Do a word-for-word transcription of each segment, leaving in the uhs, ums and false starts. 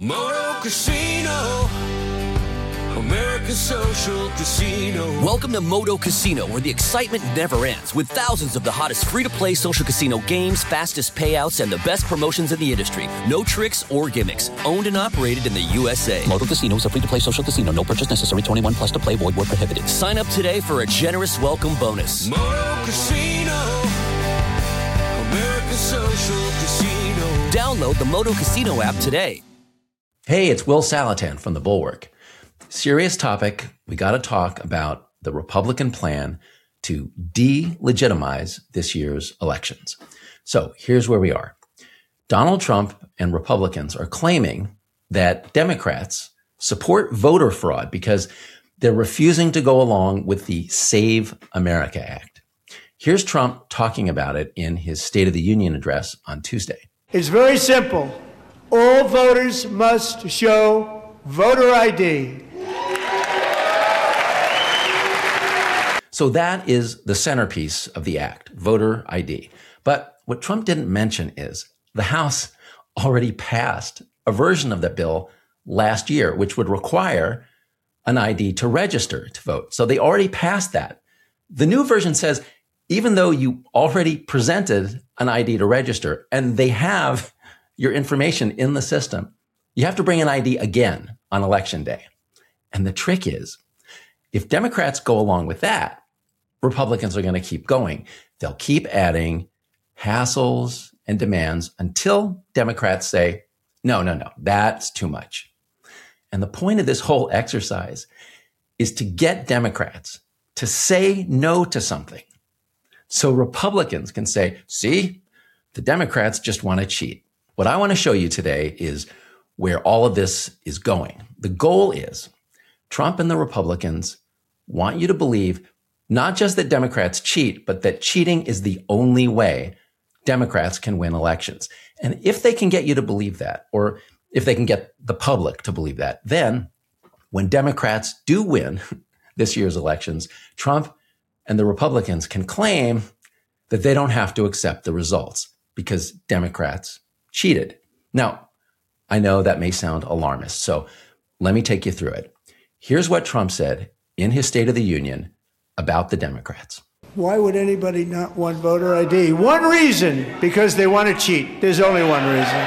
Moto Casino, America's social casino. Welcome to Moto Casino, where the excitement never ends, with thousands of the hottest free-to-play social casino games, fastest payouts, and the best promotions in the industry. No tricks or gimmicks. Owned and operated in the U S A. Moto Casino is a free-to-play social casino. No purchase necessary. twenty-one plus to play. Void where prohibited. Sign up today for a generous welcome bonus. Moto Casino, America's social casino. Download the Moto Casino app today. Hey, it's Will Salatan from The Bulwark. Serious topic. We got to talk about the Republican plan to delegitimize this year's elections. So here's where we are. Donald Trump and Republicans are claiming that Democrats support voter fraud because they're refusing to go along with the Save America Act. Here's Trump talking about it in his State of the Union address on Tuesday. It's very simple. All voters must show voter I D. So that is the centerpiece of the act, voter I D. But what Trump didn't mention is the House already passed a version of that bill last year, which would require an I D to register to vote. So they already passed that. The new version says, even though you already presented an I D to register and they have your information in the system, you have to bring an I D again on election day. And the trick is, if Democrats go along with that, Republicans are going to keep going. They'll keep adding hassles and demands until Democrats say, no, no, no, that's too much. And the point of this whole exercise is to get Democrats to say no to something. So Republicans can say, see, the Democrats just want to cheat. What I want to show you today is where all of this is going. The goal is Trump and the Republicans want you to believe not just that Democrats cheat, but that cheating is the only way Democrats can win elections. And if they can get you to believe that, or if they can get the public to believe that, then when Democrats do win this year's elections, Trump and the Republicans can claim that they don't have to accept the results because Democrats cheated. Now, I know that may sound alarmist, so let me take you through it. Here's what Trump said in his State of the Union about the Democrats. Why would anybody not want voter I D? One reason, because they want to cheat. There's only one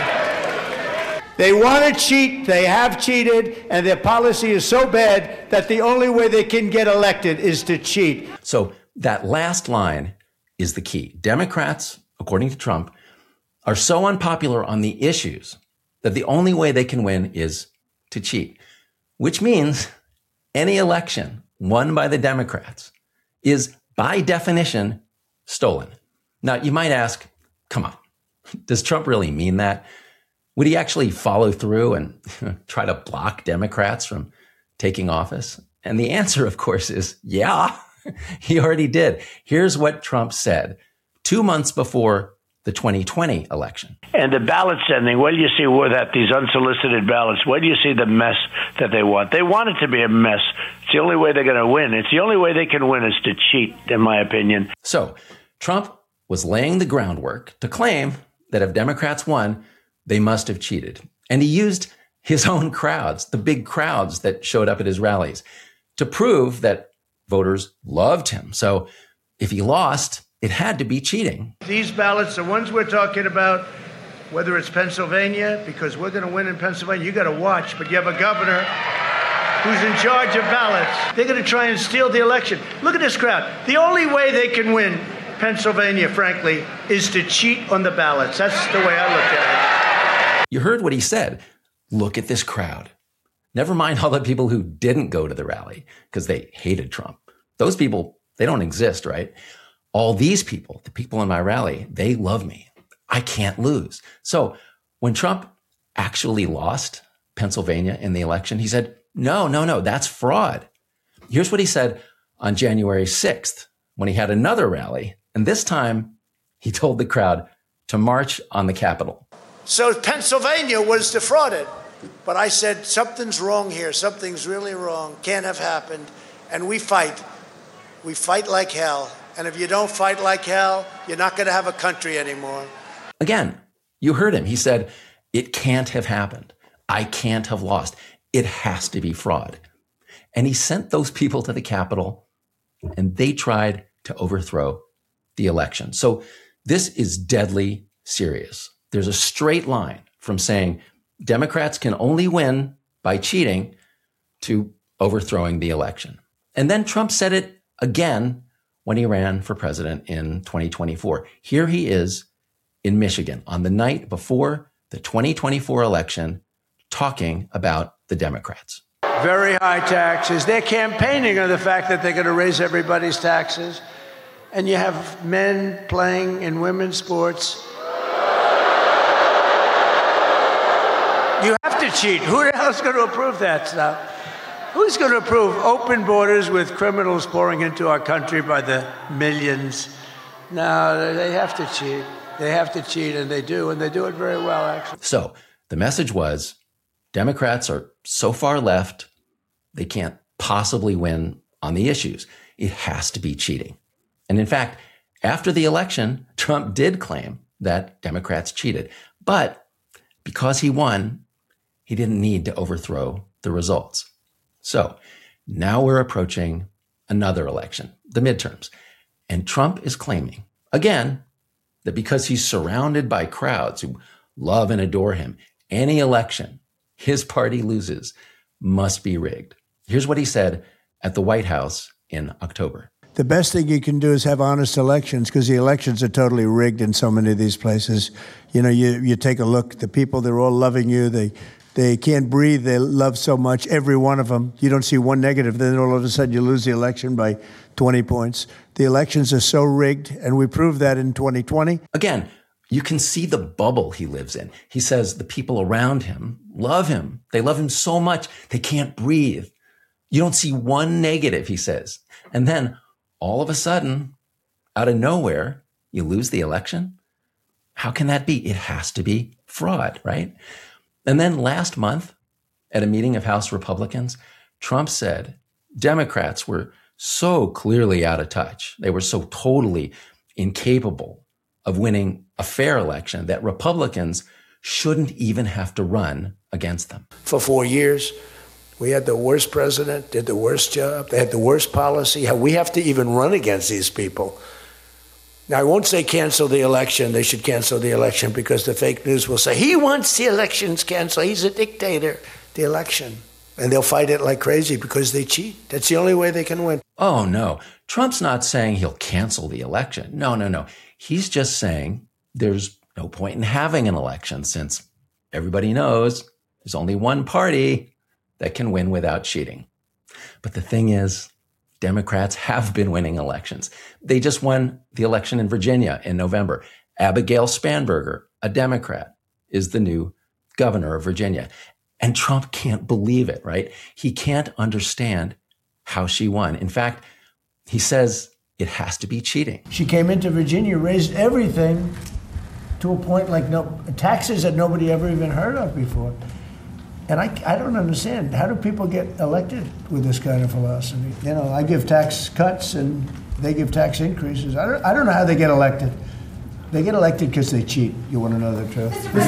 reason. They want to cheat, they have cheated, and their policy is so bad that the only way they can get elected is to cheat. So that last line is the key. Democrats, according to Trump, are so unpopular on the issues that the only way they can win is to cheat, which means any election won by the Democrats is by definition stolen. Now, you might ask, come on, does Trump really mean that? Would he actually follow through and try to block Democrats from taking office? And the answer, of course, is yeah, he already did. Here's what Trump said two months before the twenty twenty election. And the ballot sending, where do you see where that these unsolicited ballots, where do you see the mess that they want? They want it to be a mess. It's the only way they're going to win. It's the only way they can win is to cheat, in my opinion. So Trump was laying the groundwork to claim that if Democrats won, they must have cheated. And he used his own crowds, the big crowds that showed up at his rallies, to prove that voters loved him. So if he lost, it had to be cheating. These ballots, the ones we're talking about, whether it's Pennsylvania, because we're going to win in Pennsylvania, you got to watch, but you have a governor who's in charge of ballots. They're going to try and steal the election. Look at this crowd. The only way they can win Pennsylvania, frankly, is to cheat on the ballots. That's the way I look at it. You heard what he said. Look at this crowd. Never mind all the people who didn't go to the rally because they hated Trump. Those people, they don't exist, right? All these people, the people in my rally, they love me. I can't lose. So when Trump actually lost Pennsylvania in the election, he said, no, no, no, that's fraud. Here's what he said on January sixth when he had another rally. And this time he told the crowd to march on the Capitol. So Pennsylvania was defrauded. But I said, something's wrong here. Something's really wrong. Can't have happened. And we fight. We fight like hell. And if you don't fight like hell, you're not going to have a country anymore. Again, you heard him. He said, it can't have happened. I can't have lost. It has to be fraud. And he sent those people to the Capitol, and they tried to overthrow the election. So this is deadly serious. There's a straight line from saying Democrats can only win by cheating to overthrowing the election. And then Trump said it again when he ran for president in twenty twenty-four. Here he is in Michigan on the night before the twenty twenty-four election, talking about the Democrats. Very high taxes. They're campaigning on the fact that they're going to raise everybody's taxes. And you have men playing in women's sports. You have to cheat. Who the hell is going to approve that stuff? Who's going to approve open borders with criminals pouring into our country by the millions? No, they have to cheat. They have to cheat, and they do, and they do it very well, actually. So the message was, Democrats are so far left, they can't possibly win on the issues. It has to be cheating. And in fact, after the election, Trump did claim that Democrats cheated. But because he won, he didn't need to overthrow the results. So now we're approaching another election, the midterms. And Trump is claiming, again, that because he's surrounded by crowds who love and adore him, any election his party loses must be rigged. Here's what he said at the White House in October. The best thing you can do is have honest elections, because the elections are totally rigged in so many of these places. You know, you, you take a look, the people, they're all loving you. They they can't breathe. They love so much, every one of them. You don't see one negative. Then all of a sudden you lose the election by twenty points. The elections are so rigged, and we proved that in twenty twenty. Again, you can see the bubble he lives in. He says the people around him love him. They love him so much, they can't breathe. You don't see one negative, he says. And then all of a sudden, out of nowhere, you lose the election? How can that be? It has to be fraud, right? And then last month, at a meeting of House Republicans, Trump said Democrats were so clearly out of touch. They were so totally incapable of winning a fair election that Republicans shouldn't even have to run against them. For four years, we had the worst president, did the worst job. They had the worst policy. We have to even run against these people. Now, I won't say cancel the election. They should cancel the election because the fake news will say, he wants the elections canceled. He's a dictator. The election. And they'll fight it like crazy because they cheat. That's the only way they can win. Oh, no. Trump's not saying he'll cancel the election. No, no, no. He's just saying there's no point in having an election since everybody knows there's only one party that can win without cheating. But the thing is, Democrats have been winning elections. They just won the election in Virginia in November. Abigail Spanberger, a Democrat, is the new governor of Virginia. And Trump can't believe it, right? He can't understand how she won. In fact, he says it has to be cheating. She came into Virginia, raised everything to a point like no taxes that nobody ever even heard of before. And I, I don't understand. How do people get elected with this kind of philosophy? You know, I give tax cuts and they give tax increases. I don't, I don't know how they get elected. They get elected because they cheat. You want to know the truth? If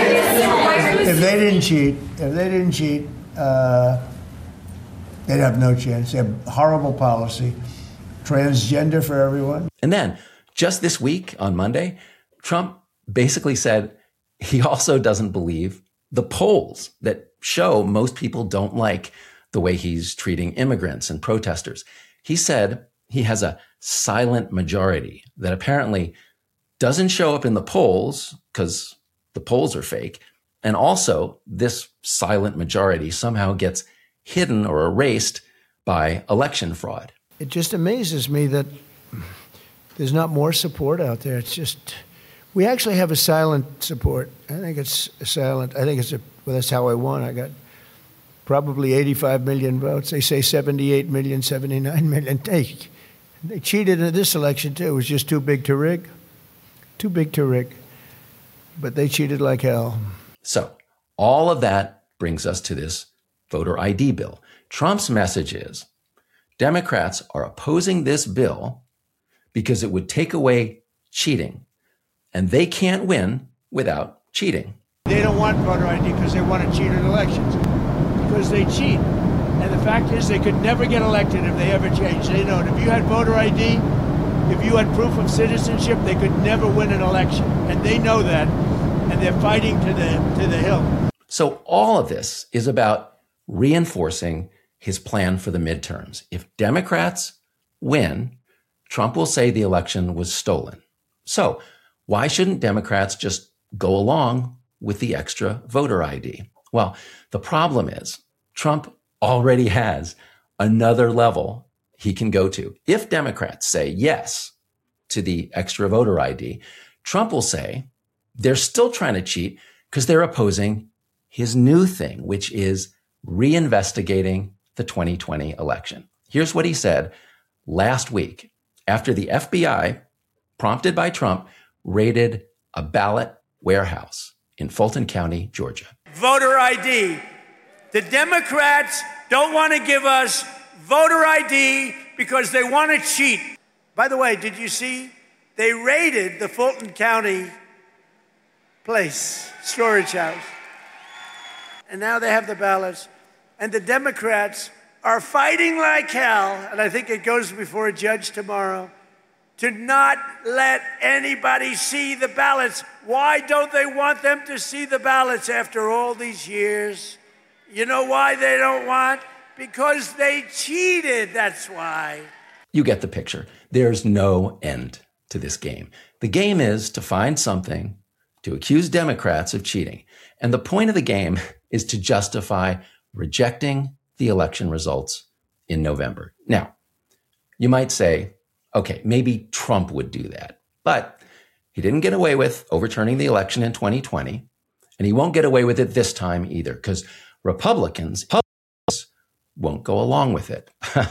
they, if they didn't cheat, if they didn't cheat, uh, they'd have no chance. They have horrible policy, transgender for everyone. And then just this week on Monday, Trump basically said he also doesn't believe the polls that show most people don't like the way he's treating immigrants and protesters. He said he has a silent majority that apparently doesn't show up in the polls because the polls are fake. And also this silent majority somehow gets hidden or erased by election fraud. It just amazes me that there's not more support out there. It's just, we actually have a silent support. I think it's silent. I think it's a, well, that's how I won. I got probably eighty-five million votes. They say seventy-eight million, seventy-nine million. They, they cheated in this election, too. It was just too big to rig. Too big to rig. But they cheated like hell. So all of that brings us to this voter I D bill. Trump's message is Democrats are opposing this bill because it would take away cheating, and they can't win without cheating. They don't want voter I D because they want to cheat in elections, because they cheat. And the fact is they could never get elected if they ever changed. They know if you had voter I D, if you had proof of citizenship, they could never win an election. And they know that, and they're fighting to the to the hill. So all of this is about reinforcing his plan for the midterms. If Democrats win, Trump will say the election was stolen. So why shouldn't Democrats just go along with the extra voter I D? Well, the problem is Trump already has another level he can go to. If Democrats say yes to the extra voter I D, Trump will say they're still trying to cheat because they're opposing his new thing, which is reinvestigating the twenty twenty election. Here's what he said last week after the F B I, prompted by Trump, raided a ballot warehouse in Fulton County, Georgia. Voter I D. The Democrats don't want to give us voter I D because they want to cheat. By the way, did you see? They raided the Fulton County place, storage house. And now they have the ballots. And the Democrats are fighting like hell, and I think it goes before a judge tomorrow, to not let anybody see the ballots. Why don't they want them to see the ballots after all these years? You know why they don't want? Because they cheated, that's why. You get the picture. There's no end to this game. The game is to find something to accuse Democrats of cheating. And the point of the game is to justify rejecting the election results in November. Now, you might say, okay, maybe Trump would do that, but he didn't get away with overturning the election in twenty twenty, and he won't get away with it this time either, because Republicans, Republicans won't go along with it.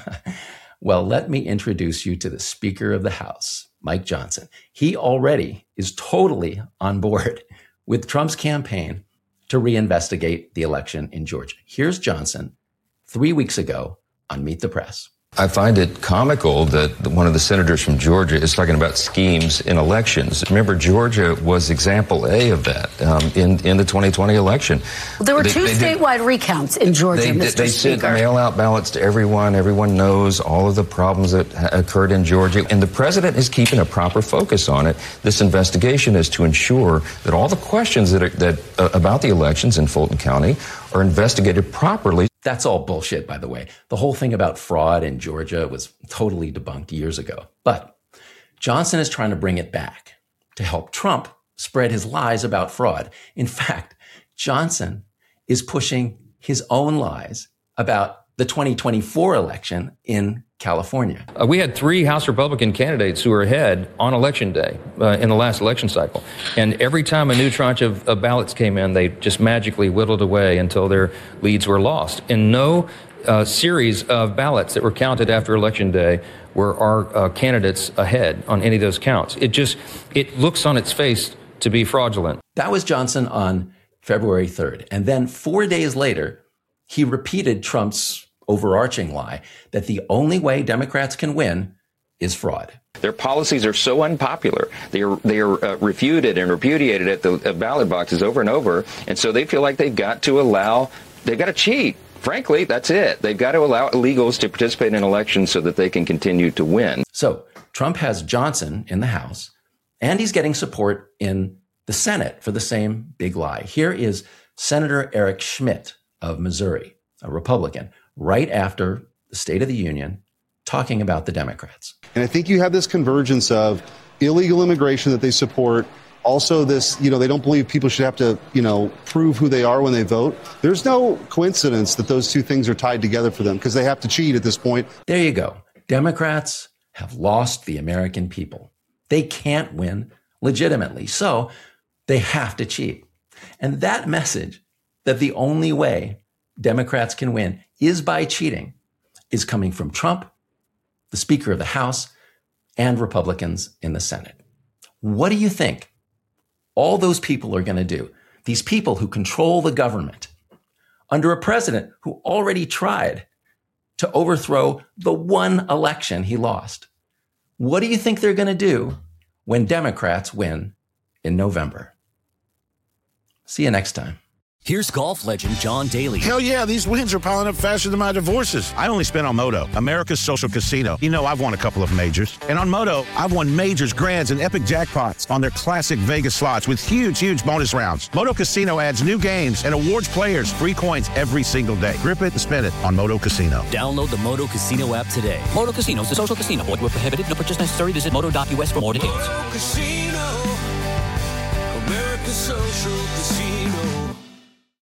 Well, let me introduce you to the Speaker of the House, Mike Johnson. He already is totally on board with Trump's campaign to reinvestigate the election in Georgia. Here's Johnson three weeks ago on Meet the Press. I find it comical that one of the senators from Georgia is talking about schemes in elections. Remember, Georgia was example A of that um, in, in the twenty twenty election. Well, there were they, two they tent-wide recounts in Georgia, they, Mister They Speaker. sent mail-out ballots to everyone. Everyone knows all of the problems that ha- occurred in Georgia. And the president is keeping a proper focus on it. This investigation is to ensure that all the questions that, are, that uh, about the elections in Fulton County are investigated properly. That's all bullshit, by the way. The whole thing about fraud in Georgia was totally debunked years ago. But Johnson is trying to bring it back to help Trump spread his lies about fraud. In fact, Johnson is pushing his own lies about the twenty twenty-four election in California. Uh, we had three House Republican candidates who were ahead on Election Day uh, in the last election cycle. And every time a new tranche of, of ballots came in, they just magically whittled away until their leads were lost. In no uh, series of ballots that were counted after Election Day were our uh, candidates ahead on any of those counts. It just, it looks on its face to be fraudulent. That was Johnson on February third. And then four days later, he repeated Trump's overarching lie that the only way Democrats can win is fraud. Their policies are so unpopular. They are, they are uh, refuted and repudiated at the uh, ballot boxes over and over. And so they feel like they've got to allow, they've got to cheat. Frankly, that's it. They've got to allow illegals to participate in elections so that they can continue to win. So Trump has Johnson in the House, and he's getting support in the Senate for the same big lie. Here is Senator Eric Schmidt of Missouri, a Republican, right after the State of the Union, talking about the Democrats. And I think you have this convergence of illegal immigration that they support. Also this, you know, they don't believe people should have to, you know, prove who they are when they vote. There's no coincidence that those two things are tied together for them because they have to cheat at this point. There you go. Democrats have lost the American people. They can't win legitimately, so they have to cheat. And that message that the only way Democrats can win is by cheating is coming from Trump, the Speaker of the House, and Republicans in the Senate. What do you think all those people are going to do? These people who control the government under a president who already tried to overthrow the one election he lost. What do you think they're going to do when Democrats win in November? See you next time. Here's golf legend John Daly. Hell yeah, these wins are piling up faster than my divorces. I only spent on Moto, America's social casino. You know, I've won a couple of majors. And on Moto, I've won majors, grands, and epic jackpots on their classic Vegas slots with huge, huge bonus rounds. Moto Casino adds new games and awards players free coins every single day. Grip it and spend it on Moto Casino. Download the Moto Casino app today. Moto Casino is a social casino. Void where prohibited. No purchase necessary. Visit moto dot U S for more details. Moto Casino, America's social casino.